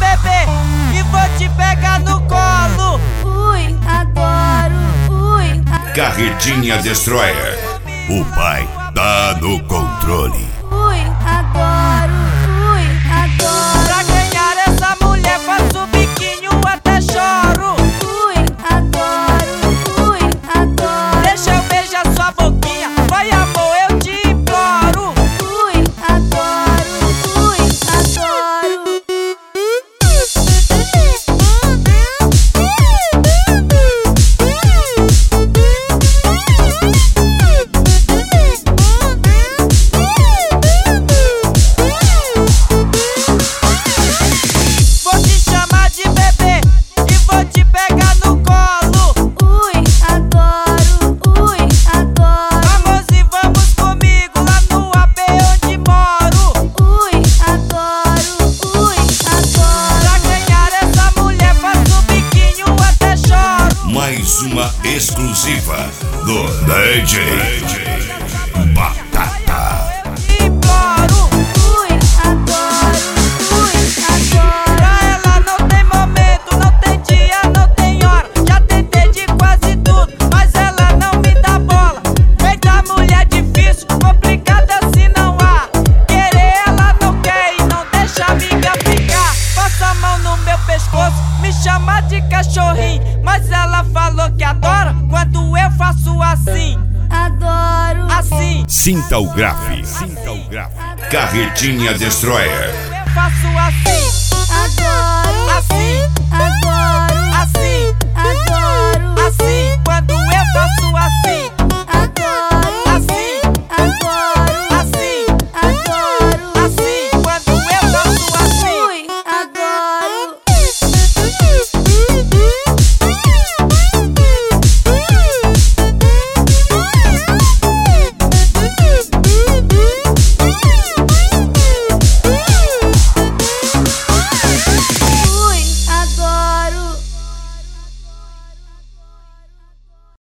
bebê e vou te pegar no colo. Ui, adoro, ui, adoro. Carretinha Destroyer. O pai tá no controle. Ui, adoro, adoro. Pra ganhar essa mulher faço biquinho até choro. Ui, adoro, adoro. Deixa eu beijar sua boquinha, vai amor, eu te imploro. Ui, adoro, adoro. Vou te chamar de bebê e vou te pegar no colo. Ui, adoro, adoro. Vamos e vamos comigo lá no AP onde moro. Ui, adoro, adoro. Pra ganhar essa mulher faço biquinho até choro. Mais uma exclusiva do DJ Batata. Imploro. Ui, adoro, adoro. Pra ela não tem momento, não tem dia, não tem hora. Já tentei de quase tudo, mas ela não me dá bola. Eita mulher difícil, complicada assim não há. Querer ela não quer e não deixa a amiga ficar. Passa a mão no meu pescoço, me chama de cachorrinho, mas ela falou que adora quando eu faço assim, Adoro. assim. Sinta o grave. Carretinha Destroyer.